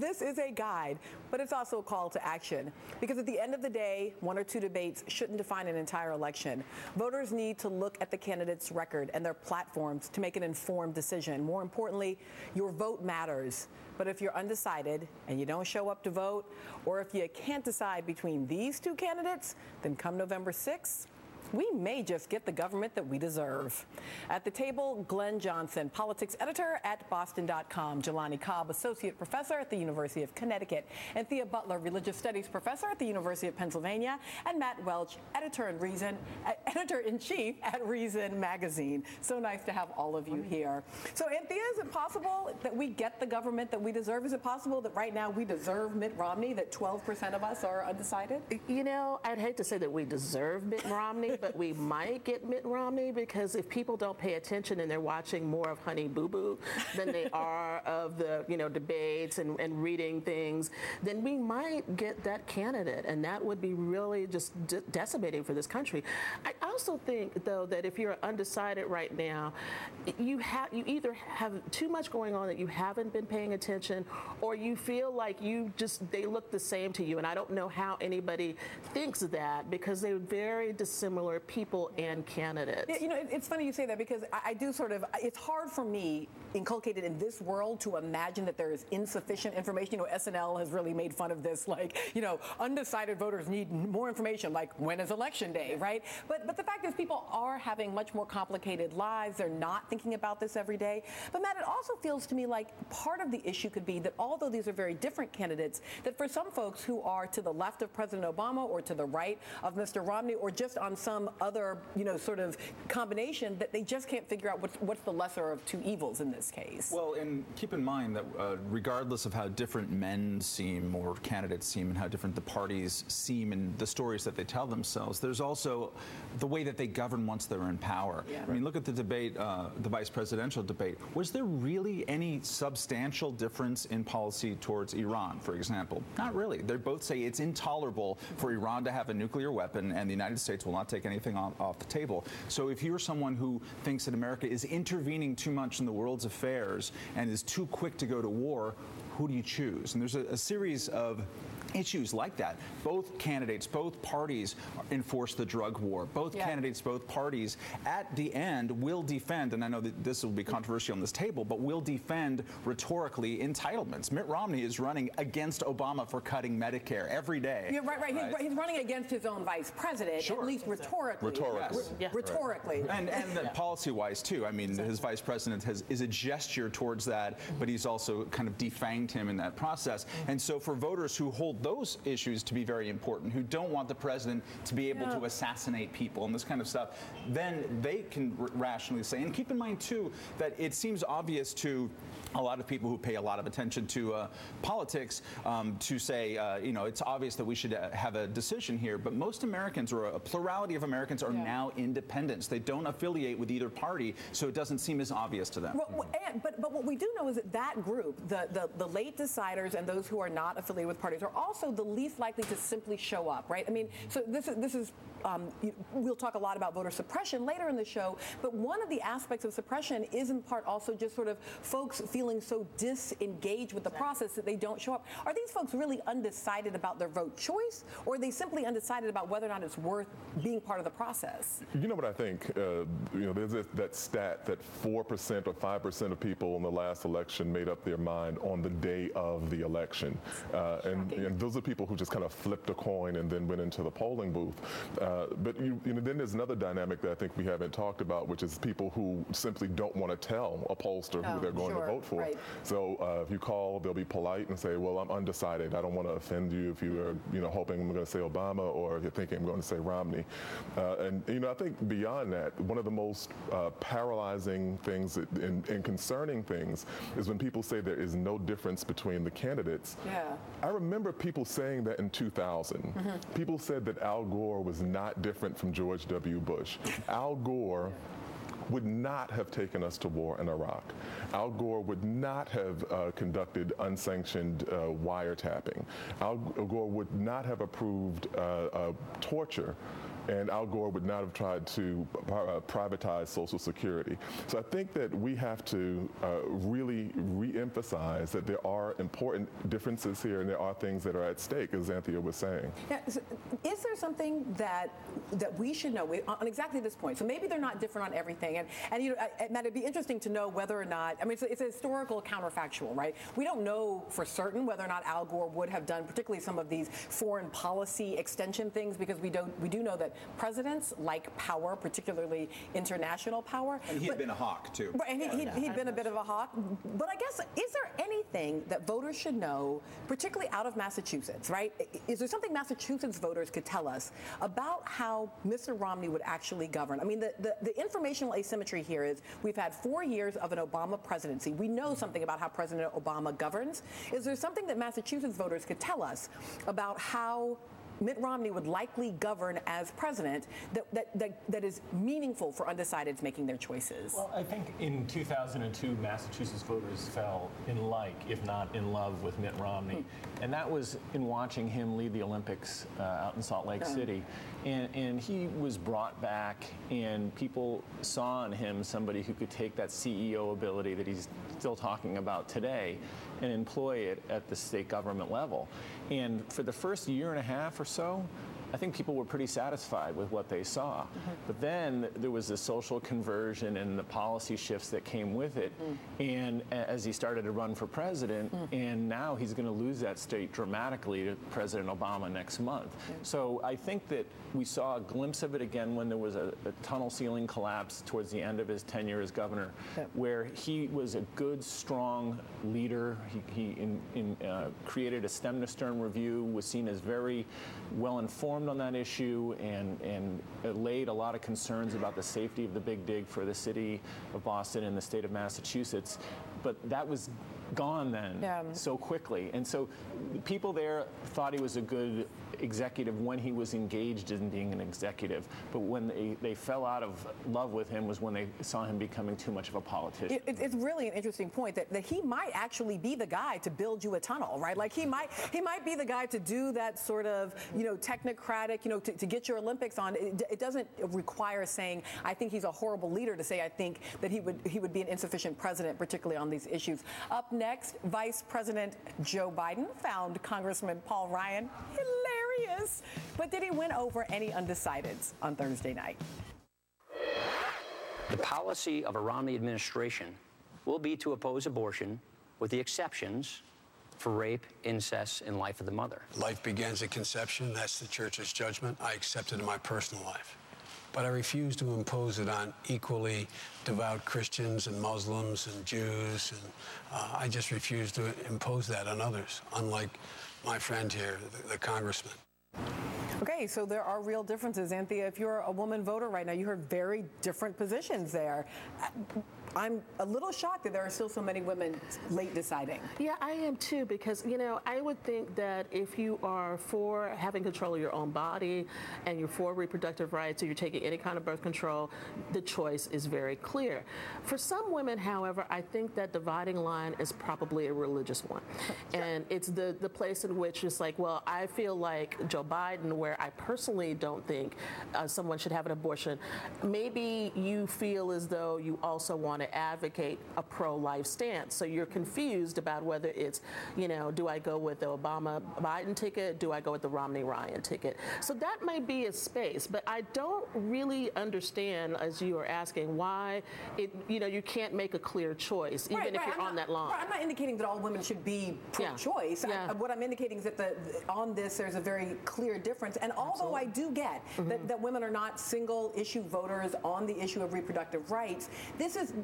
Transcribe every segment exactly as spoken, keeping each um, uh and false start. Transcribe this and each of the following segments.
this is a guide, but it's also a call to action. Because at the end of the day, one or two debates shouldn't define an entire election. Voters need to look at the candidates' record and their platforms to make an informed decision. More importantly, your vote matters. But if you're undecided and you don't show up to vote, or if you can't decide between these two candidates, then come November sixth, we may just get the government that we deserve. At the table, Glenn Johnson, politics editor at Boston dot com, Jelani Cobb, associate professor at the University of Connecticut, and Thea Butler, religious studies professor at the University of Pennsylvania, and Matt Welch, editor in Reason, uh, editor-in-chief at Reason magazine. So nice to have all of you here. So, Anthea, is it possible that we get the government that we deserve? Is it possible that right now we deserve Mitt Romney, that twelve percent of us are undecided? You know, I'd hate to say that we deserve Mitt Romney, but we might get Mitt Romney, because if people don't pay attention and they're watching more of Honey Boo Boo than they are of the, you know, debates and, and reading things, then we might get that candidate, and that would be really just de- decimating for this country. I also think, though, that if you're undecided right now, you have you either have too much going on that you haven't been paying attention, or you feel like you just they look the same to you, and I don't know how anybody thinks that, because they're very dissimilar people and candidates. You know, it's funny you say that, because I, I do sort of, it's hard for me, inculcated in this world, to imagine that there is insufficient information. You know, S N L has really made fun of this, like, you know, undecided voters need more information, like when is election day, right? But but the fact is, people are having much more complicated lives. They're not thinking about this every day. But Matt, it also feels to me like part of the issue could be that although these are very different candidates, that for some folks who are to the left of President Obama or to the right of Mister Romney, or just on some other, you know, sort of combination, that they just can't figure out what's, what's the lesser of two evils in this case. Well, and keep in mind that uh, regardless of how different men seem or candidates seem, and how different the parties seem and the stories that they tell themselves, there's also the way that they govern once they're in power. Yeah. I mean, look at the debate, uh, the vice presidential debate. Was there really any substantial difference in policy towards Iran, for example? Not really. They both say it's intolerable for Iran to have a nuclear weapon, and the United States will not take anything off, off the table. So if you're someone who thinks that America is intervening too much in the world's affairs and is too quick to go to war, who do you choose? And there's a, a series of issues like that. Both candidates, both parties enforce the drug war. Both yeah. candidates, both parties, at the end will defend, and I know that this will be controversial on this table, but will defend rhetorically entitlements. Mitt Romney is running against Obama for cutting Medicare every day. Yeah, right, right. right. He's, he's running against his own vice president, sure. at least rhetorically. Rhetorically. Yes. Yeah. Rhetorically. Right. And, and yeah. policy-wise, too. I mean, his vice president has, is a gesture towards that, but he's also kind of defanged him in that process. And so for voters who hold those issues to be very important, who don't want the president to be able yeah. to assassinate people and this kind of stuff, then they can r- rationally say, and keep in mind, too, that it seems obvious to a lot of people who pay a lot of attention to uh, politics um, to say, uh, you know, it's obvious that we should uh, have a decision here, but most Americans, or a plurality of Americans, are yeah. now independents. They don't affiliate with either party, so it doesn't seem as obvious to them. Well, and, but, but what we do know is that that group, the, the, the late deciders and those who are not affiliated with parties, are also the least likely to simply show up, right? I mean, so this is, this is um, we'll talk a lot about voter suppression later in the show, but one of the aspects of suppression is in part also just sort of folks feeling so disengaged with the process that they don't show up. Are these folks really undecided about their vote choice, or are they simply undecided about whether or not it's worth being part of the process? You know what I think? Uh, you know, there's that, that stat that four percent or five percent of people in the last election made up their mind on the day of the election. Uh, and, and those are people who just kind of flipped a coin and then went into the polling booth. Uh, but you, you know, then there's another dynamic that I think we haven't talked about, which is people who simply don't want to tell a pollster oh, who they're going sure, to vote for. Right. So uh, if you call, they'll be polite and say, well, I'm undecided. I don't want to offend you if you are, you know, hoping I'm going to say Obama, or if you're thinking I'm going to say Romney. Uh, and, you know, I think beyond that, one of the most uh, paralyzing things and, and concerning things is when people say there is no difference between the candidates. Yeah. I remember people saying that in two thousand. Mm-hmm. People said that Al Gore was not different from George W. Bush. Al Gore would not have taken us to war in Iraq. Al Gore would not have uh, conducted unsanctioned uh, wiretapping. Al Gore would not have approved uh, uh, torture. And Al Gore would not have tried to uh, privatize Social Security. So I think that we have to uh, really re-emphasize that there are important differences here and there are things that are at stake, as Anthea was saying. Yeah, so is there something that that we should know on exactly this point? So maybe they're not different on everything. And, and you know, Matt, it'd be interesting to know whether or not, I mean, it's a, it's a historical counterfactual, right? We don't know for certain whether or not Al Gore would have done particularly some of these foreign policy extension things, because we don't we do know that presidents like power, particularly international power. And he but, had been a hawk, too. Right, and he, he'd, he'd been a bit of a hawk. But I guess, is there anything that voters should know, particularly out of Massachusetts, right? Is there something Massachusetts voters could tell us about how Mister Romney would actually govern? I mean, the, the, the informational asymmetry here is we've had four years of an Obama presidency. We know something about how President Obama governs. Is there something that Massachusetts voters could tell us about how Mitt Romney would likely govern as president that, that, that, that is meaningful for undecideds making their choices? Well, I think in two thousand two, Massachusetts voters fell in like, if not in love, with Mitt Romney. Hmm. And that was in watching him lead the Olympics uh, out in Salt Lake yeah. City. And, and he was brought back, and people saw in him somebody who could take that C E O ability that he's still talking about today and employ it at the state government level. And for the first year and a half or so, I think people were pretty satisfied with what they saw. Mm-hmm. But then there was the social conversion and the policy shifts that came with it. Mm. And as he started to run for president, mm. and now he's going to lose that state dramatically to President Obama next month. Mm. So I think that we saw a glimpse of it again when there was a, a tunnel ceiling collapse towards the end of his tenure as governor, yep. where he was a good, strong leader. He, he in, in, uh, created a stem to stern review, was seen as very well informed on that issue, and, and laid a lot of concerns about the safety of the Big Dig for the city of Boston and the state of Massachusetts. But that was gone then yeah. so quickly. And so people there thought he was a good executive when he was engaged in being an executive. But when they, they fell out of love with him was when they saw him becoming too much of a politician. It, it's really an interesting point that, that he might actually be the guy to build you a tunnel, right? Like he might he might be the guy to do that sort of, you know, technocratic, you know, to, to get your Olympics on. It, it doesn't require saying, I think he's a horrible leader, to say I think that he would he would be an insufficient president, particularly on these issues. Up next, Vice President Joe Biden found Congressman Paul Ryan hilarious. But did he win over any undecideds on Thursday night? The policy of a Romney administration will be to oppose abortion, with the exceptions for rape, incest, and life of the mother. Life begins at conception. That's the church's judgment. I accept it in my personal life. But I refuse to impose it on equally devout Christians and Muslims and Jews. And uh, I just refuse to impose that on others, unlike my friend here, the, the congressman. Okay, so there are real differences. Anthea, if you're a woman voter right now, you heard very different positions there. I'm a little shocked that there are still so many women late deciding. Yeah, I am too, because, you know, I would think that if you are for having control of your own body and you're for reproductive rights or you're taking any kind of birth control, the choice is very clear. For some women, however, I think that dividing line is probably a religious one. Sure. And it's the, the place in which it's like, well, I feel like Joe Biden, where I personally don't think uh, someone should have an abortion. Maybe you feel as though you also want to advocate a pro-life stance. So you're confused about whether it's, you know, do I go with the Obama-Biden ticket? Do I go with the Romney-Ryan ticket? So that might be a space, but I don't really understand, as you are asking, why it, you know, you can't make a clear choice, even right, if right. you're I'm on not, that line. Right, I'm not indicating that all women should be pro-choice. Yeah. Yeah. I, what I'm indicating is that the, on this, there's a very clear difference. And although Absolutely. I do get mm-hmm. that, that women are not single-issue voters on the issue of reproductive rights, this is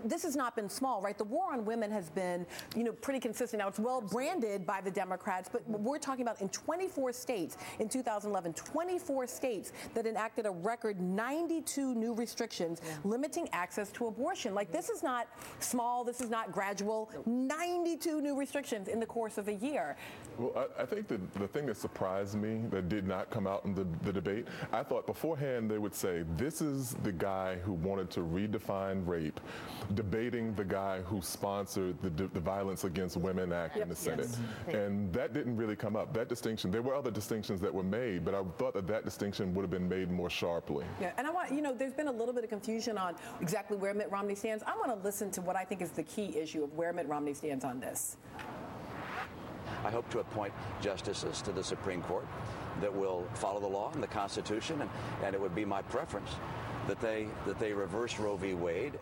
this has not been small, right? The war on women has been, you know, pretty consistent. Now, it's well branded by the Democrats, but we're talking about in twenty-four states in two thousand eleven, twenty-four states that enacted a record ninety-two new restrictions yeah. limiting access to abortion. Like, this is not small, this is not gradual. ninety-two new restrictions in the course of a year. Well, I, I think the, the thing that surprised me that did not come out in the, the debate, I thought beforehand they would say, this is the guy who wanted to redefine rape, debating the guy who sponsored the, the Violence Against Women Act yep. in the Senate. Yes. And that didn't really come up, that distinction. There were other distinctions that were made, but I thought that that distinction would have been made more sharply. Yeah, and I want, you know, there's been a little bit of confusion on exactly where Mitt Romney stands. I want to listen to what I think is the key issue of where Mitt Romney stands on this. I hope to appoint justices to the Supreme Court that will follow the law and the Constitution, and, and it would be my preference that they that they reverse Roe v. Wade.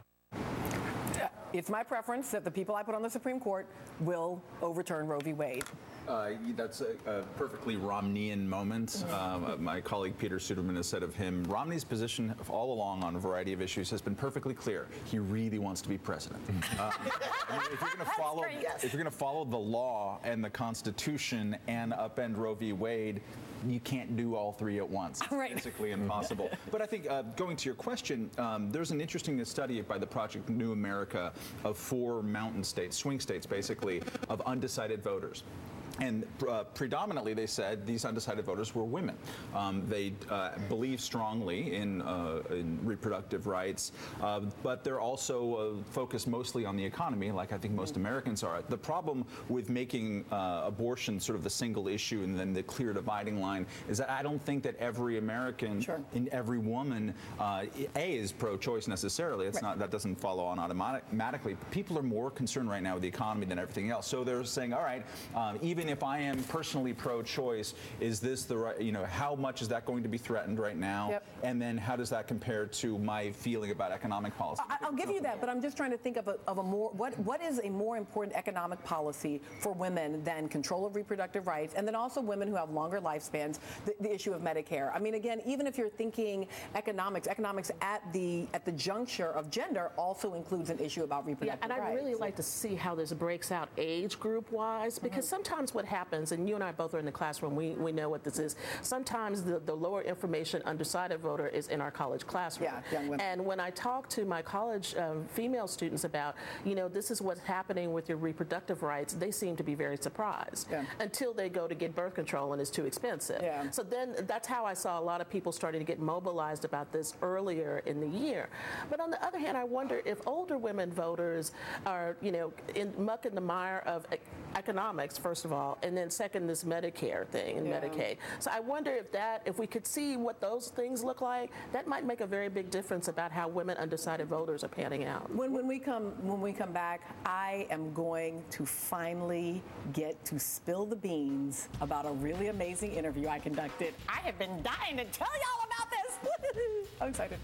It's my preference that the people I put on the Supreme Court will overturn Roe v. Wade. Uh, that's a, a perfectly Romneyan moment. Um, my colleague Peter Suderman has said of him, Romney's position all along on a variety of issues has been perfectly clear. He really wants to be president. uh, I mean, if you're going to follow, if you're going to follow the law and the Constitution and upend Roe v. Wade, you can't do all three at once. It's right. basically impossible. But I think, uh, going to your question, um, there's an interesting study by the Project New America of four mountain states, swing states basically, of undecided voters. And uh, predominantly, they said these undecided voters were women. Um, they uh, believe strongly in, uh, in reproductive rights, uh, but they're also uh, focused mostly on the economy, like I think most Americans are. The problem with making uh, abortion sort of the single issue and then the clear dividing line is that I don't think that every American sure. and every woman, uh, A, is pro-choice necessarily. It's right. not, that doesn't follow on automatically. People are more concerned right now with the economy than everything else. So they're saying, all right, um, even if I am personally pro-choice, is this the right, you know, how much is that going to be threatened right now? Yep. And then how does that compare to my feeling about economic policy? I, I'll give you that, but I'm just trying to think of a, of a more, what, what is a more important economic policy for women than control of reproductive rights, and then also women who have longer lifespans, the, the issue of Medicare. I mean, again, even if you're thinking economics, economics at the, at the juncture of gender also includes an issue about reproductive rights. Yeah, and I'd really like to see how this breaks out age group-wise, because mm-hmm. sometimes what happens, and you and I both are in the classroom, we, we know what this is. Sometimes the, the lower information undecided voter is in our college classroom. Yeah, young women. And when I talk to my college um, female students about, you know, this is what's happening with your reproductive rights, they seem to be very surprised yeah. until they go to get birth control and it's too expensive. Yeah. So then that's how I saw a lot of people starting to get mobilized about this earlier in the year. But on the other hand, I wonder if older women voters are, you know, in, muck in the mire of economics, first of all, and then second, this Medicare thing and yeah. Medicaid. So I wonder if that, if we could see what those things look like, that might make a very big difference about how women undecided voters are panning out. When, when we come when we come back, I am going to finally get to spill the beans about a really amazing interview I conducted. I have been dying to tell y'all about this. I'm excited.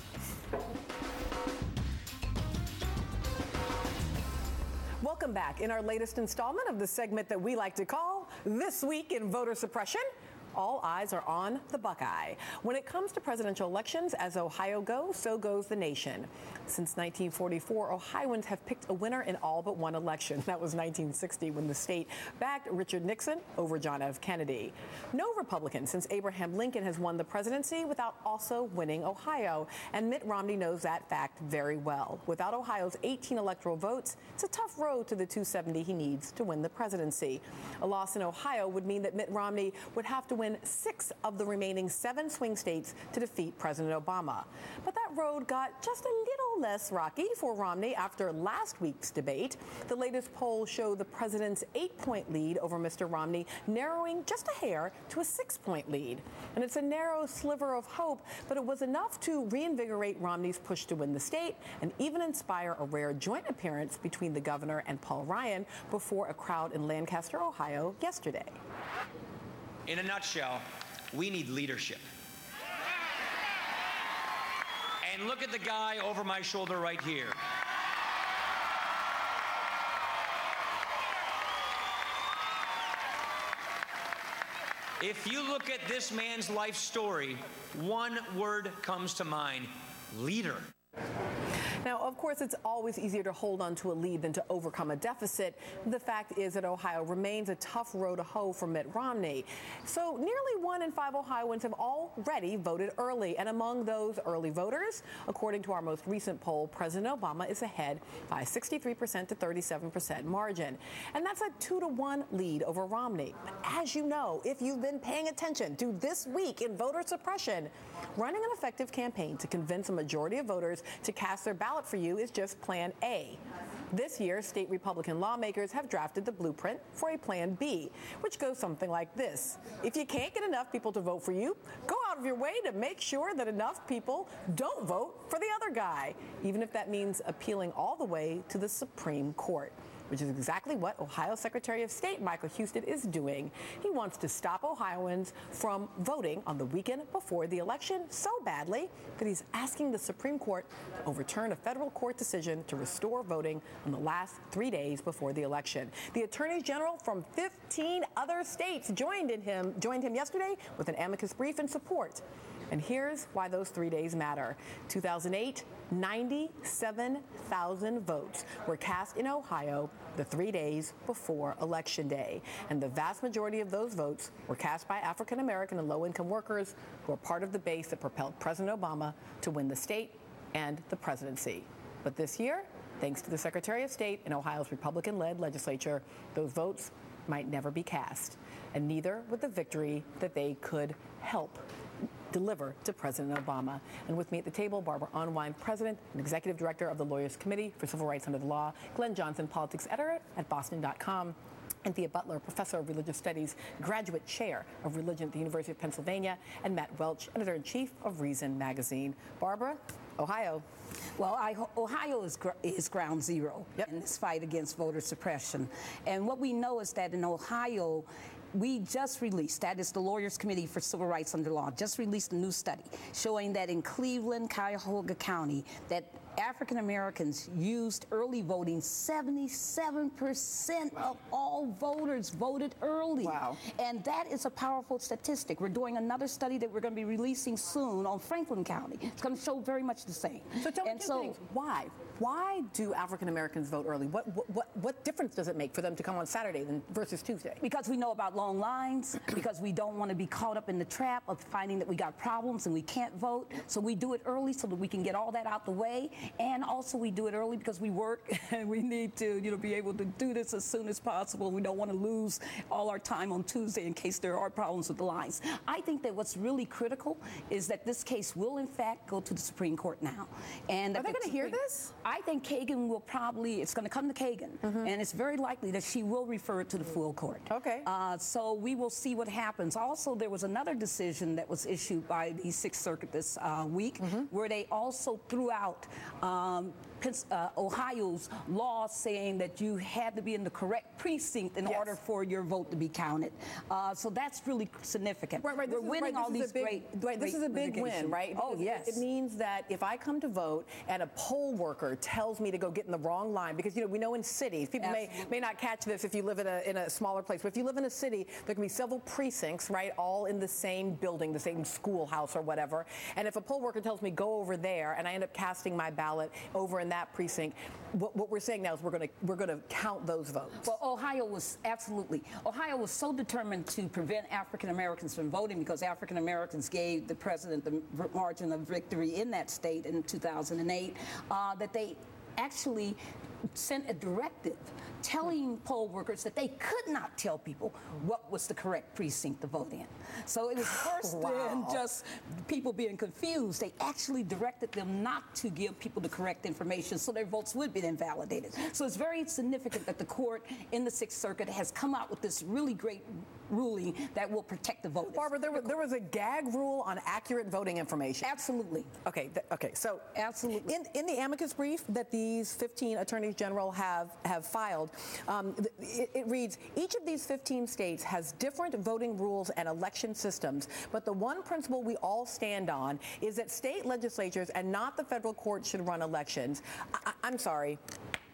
Welcome back. In our latest installment of the segment that we like to call This Week in Voter Suppression, all eyes are on the Buckeye. When it comes to presidential elections, as Ohio goes, so goes the nation. Since nineteen forty-four, Ohioans have picked a winner in all but one election. That was nineteen sixty, when the state backed Richard Nixon over John F. Kennedy. No Republican since Abraham Lincoln has won the presidency without also winning Ohio, and Mitt Romney knows that fact very well. Without Ohio's eighteen electoral votes, it's a tough road to the two seventy he needs to win the presidency. A loss in Ohio would mean that Mitt Romney would have to win six of the remaining seven swing states to defeat President Obama. But that road got just a little less rocky for Romney after last week's debate. The latest polls show the president's eight-point lead over Mister Romney narrowing just a hair to a six-point lead. And it's a narrow sliver of hope, but it was enough to reinvigorate Romney's push to win the state and even inspire a rare joint appearance between the governor and Paul Ryan before a crowd in Lancaster, Ohio yesterday. In a nutshell, we need leadership. And look at the guy over my shoulder right here. If you look at this man's life story, one word comes to mind: leader. Now, of course, it's always easier to hold on to a lead than to overcome a deficit. The fact is that Ohio remains a tough row to hoe for Mitt Romney. So nearly one in five Ohioans have already voted early. And among those early voters, according to our most recent poll, President Obama is ahead by a sixty-three percent to thirty-seven percent margin. And that's a two to one lead over Romney. But as you know, if you've been paying attention to this week in voter suppression, running an effective campaign to convince a majority of voters to cast their ballot for you is just plan A. This year, state Republican lawmakers have drafted the blueprint for a plan B, which goes something like this. If you can't get enough people to vote for you, go out of your way to make sure that enough people don't vote for the other guy, even if that means appealing all the way to the Supreme Court, which is exactly what Ohio Secretary of State Michael Husted is doing. He wants to stop Ohioans from voting on the weekend before the election so badly that he's asking the Supreme Court to overturn a federal court decision to restore voting on the last three days before the election. The attorneys general from fifteen other states joined in him joined him yesterday with an amicus brief in support. And here's why those three days matter. two thousand eight, ninety-seven thousand votes were cast in Ohio the three days before Election Day. And the vast majority of those votes were cast by African American and low-income workers who are part of the base that propelled President Obama to win the state and the presidency. But this year, thanks to the Secretary of State and Ohio's Republican-led legislature, those votes might never be cast, and neither would the victory that they could help deliver to President Obama. And with me at the table, Barbara Unwine, President and Executive Director of the Lawyers Committee for Civil Rights Under the Law, Glenn Johnson, Politics Editor at Boston dot com, and Thea Butler, Professor of Religious Studies, Graduate Chair of Religion at the University of Pennsylvania, and Matt Welch, Editor-in-Chief of Reason Magazine. Barbara, Ohio. Well, I, Ohio is, is ground zero yep. in this fight against voter suppression. And what we know is that in Ohio, we just released, that is the Lawyers Committee for Civil Rights Under Law, just released a new study showing that in Cleveland, Cuyahoga County, that African Americans used early voting. seventy-seven percent of all voters voted early. Wow. And that is a powerful statistic. We're doing another study that we're going to be releasing soon on Franklin County. It's going to show very much the same. So tell me and two so, things. Why? Why do African Americans vote early? What, what what difference does it make for them to come on Saturday than versus Tuesday? Because we know about long lines, because we don't want to be caught up in the trap of finding that we got problems and we can't vote. So we do it early so that we can get all that out the way. And also we do it early because we work and we need to, you know, be able to do this as soon as possible. We don't want to lose all our time on Tuesday in case there are problems with the lines. I think that what's really critical is that this case will in fact go to the Supreme Court now. And are they going to hear this? I think Kagan will probably, it's going to come to Kagan, mm-hmm. and it's very likely that she will refer it to the full court. Okay. Uh, so we will see what happens. Also, there was another decision that was issued by the Sixth Circuit this uh, week, mm-hmm. where they also threw out um, Uh, Ohio's law saying that you had to be in the correct precinct in yes. order for your vote to be counted. Uh, so that's really significant. Right, right. We're is, winning right, all these big, great, right, This great is a big win, right? Oh, because yes. It means that if I come to vote and a poll worker tells me to go get in the wrong line, because, you know, we know in cities, people may, may not catch this if you live in a, in a smaller place, but if you live in a city, there can be several precincts, right, all in the same building, the same schoolhouse or whatever. And if a poll worker tells me go over there and I end up casting my ballot over in that precinct, What, what we're saying now is we're going to we're going to count those votes. Well, Ohio was absolutely. Ohio was so determined to prevent African Americans from voting because African Americans gave the president the margin of victory in that state in two thousand eight uh, that they actually sent a directive telling poll workers that they could not tell people what was the correct precinct to vote in. So it was worse wow. than just people being confused. They actually directed them not to give people the correct information so their votes would be invalidated. So it's very significant that the court in the Sixth Circuit has come out with this really great ruling that will protect the voters. Barbara, there was, there was a gag rule on accurate voting information. Absolutely. Okay, th- okay. So absolutely. In, in the amicus brief that these fifteen attorneys general have, have filed, um, it, it reads, each of these fifteen states has different voting rules and election systems, but the one principle we all stand on is that state legislatures and not the federal court should run elections. I, I'm sorry.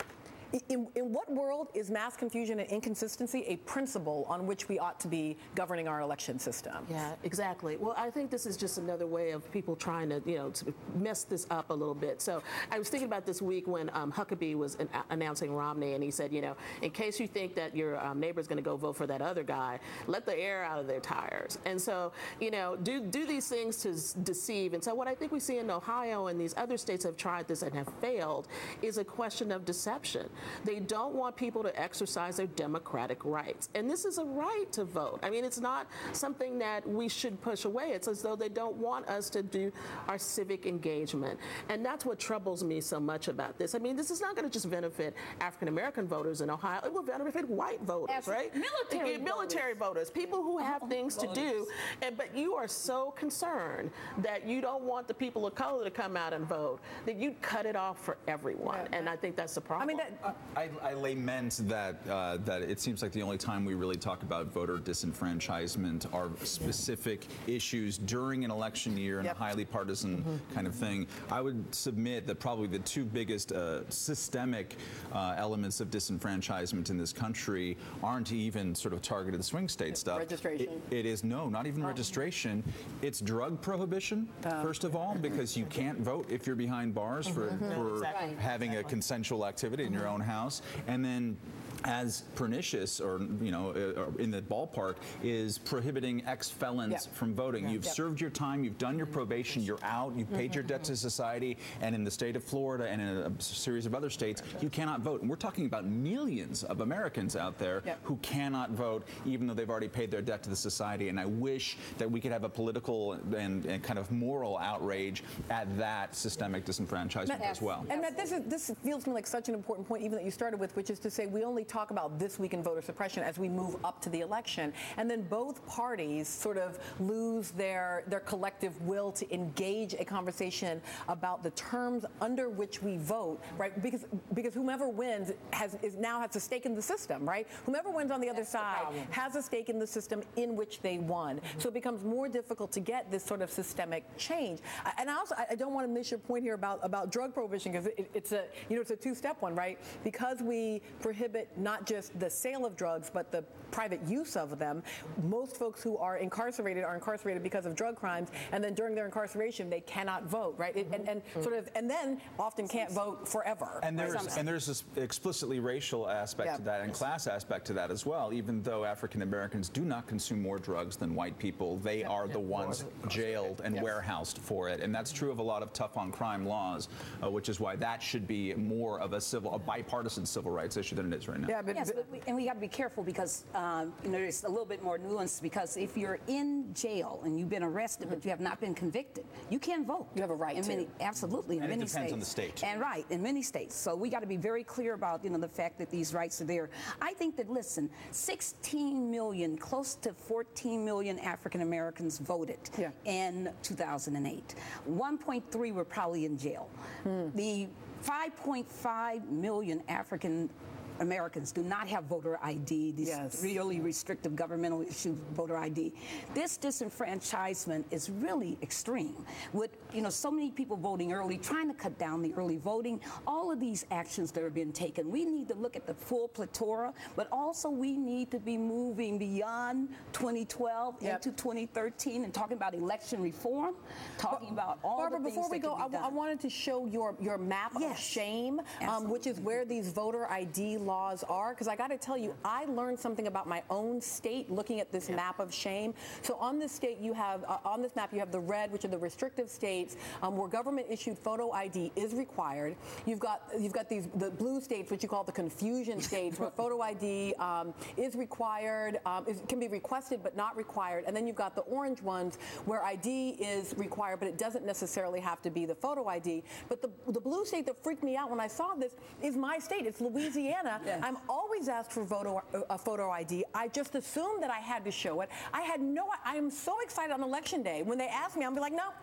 In, in what world is mass confusion and inconsistency a principle on which we ought to be governing our election system? Yeah, exactly. Well, I think this is just another way of people trying to, you know, to mess this up a little bit. So I was thinking about this week when um, Huckabee was an, announcing Romney, and he said, you know, in case you think that your um, neighbor's going to go vote for that other guy, let the air out of their tires. And so, you know, do do these things to s- deceive. And so what I think we see in Ohio and these other states have tried this and have failed is a question of deception. They don't want people to exercise their democratic rights. And this is a right to vote. I mean, it's not something that we should push away. It's as though they don't want us to do our civic engagement. And that's what troubles me so much about this. I mean, this is not going to just benefit African-American voters in Ohio. It will benefit white voters, As right? military Again, military voters, people who have things to do. And, but you are so concerned that you don't want the people of color to come out and vote that you cut it off for everyone. Yeah. And I think that's the problem. I mean, that, I, I lament that uh, that it seems like the only time we really talk about voter disenfranchisement are specific issues during an election year in Yep. a highly partisan mm-hmm. kind of thing. I would submit that probably the two biggest uh, systemic uh, elements of disenfranchisement in this country aren't even sort of targeted swing state stuff. Registration. It, it is no, not even oh. registration. It's drug prohibition, uh, first of all, because you can't vote if you're behind bars for, mm-hmm. for exactly. having exactly. a consensual activity in your own house. And then as pernicious or, you know, uh, in the ballpark is prohibiting ex-felons yeah. from voting. Yeah. You've yeah. served your time, you've done your probation, you're out, you've paid mm-hmm. your debt to society, and in the state of Florida and in a, a series of other states, you cannot vote. And we're talking about millions of Americans out there yeah. who cannot vote, even though they've already paid their debt to the society. And I wish that we could have a political and, and kind of moral outrage at that systemic disenfranchisement Matt, as well. And Matt, this, is, this feels to me like such an important point, even that you started with, which is to say we only talk about this week in voter suppression as we move up to the election, and then both parties sort of lose their their collective will to engage a conversation about the terms under which we vote, right? Because because whomever wins has is now has a stake in the system, right? Whomever wins on the other That's side the has a stake in the system in which they won. Mm-hmm. So it becomes more difficult to get this sort of systemic change. And I also I don't want to miss your point here about about drug prohibition, because it, it's a you know it's a two-step one, right? Because we prohibit not just the sale of drugs, but the private use of them. Most folks who are incarcerated are incarcerated because of drug crimes, and then during their incarceration, they cannot vote, right? It, and, and sort of, and then often can't vote forever. And there's right? and there's this explicitly racial aspect yeah. to that and class aspect to that as well. Even though African Americans do not consume more drugs than white people, they yeah. are yeah. the ones jailed and yes. warehoused for it, and that's true of a lot of tough on crime laws, uh, which is why that should be more of a civil, a bipartisan civil rights issue than it is right now. Yeah, but, yes, but we, and we got to be careful because um, you know there's a little bit more nuance, because if you're in jail and you've been arrested but you have not been convicted, you can vote. You have a right in to. Many, absolutely, in and many it depends states. on the state. And right, in many states. So we got to be very clear about you know the fact that these rights are there. I think that listen, sixteen million, close to fourteen million African Americans voted yeah. in two thousand eight. one point three were probably in jail. Hmm. The five point five million African Americans do not have voter I D, these yes. really restrictive governmental issue voter I D. This disenfranchisement is really extreme. With you know so many people voting early, trying to cut down the early voting, all of these actions that are being taken, we need to look at the full plethora, but also we need to be moving beyond twenty twelve yep. into twenty thirteen and talking about election reform, talking but, about all Barbara, the things before we that go, can be I, done. I wanted to show your, your map yes. of shame, um, which is where these voter I D laws are, because I got to tell you, I learned something about my own state looking at this yeah. map of shame. So on this state, you have uh, on this map you have the red, which are the restrictive states um, where government-issued photo I D is required. You've got you've got these the blue states, which you call the confusion states, where photo I D um, is required, um, is, can be requested but not required. And then you've got the orange ones where I D is required, but it doesn't necessarily have to be the photo I D. But the the blue state that freaked me out when I saw this is my state. It's Louisiana. Yes. I'm always asked for photo, a photo I D. I just assumed that I had to show it. I had no, I am so excited on election day. When they ask me, I'll be like, no,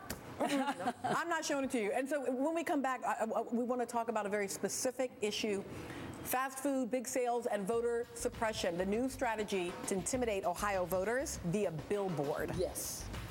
I'm not showing it to you. And so when we come back, I, I, we want to talk about a very specific issue. Fast food, big sales, and voter suppression, the new strategy to intimidate Ohio voters via billboard. Yes.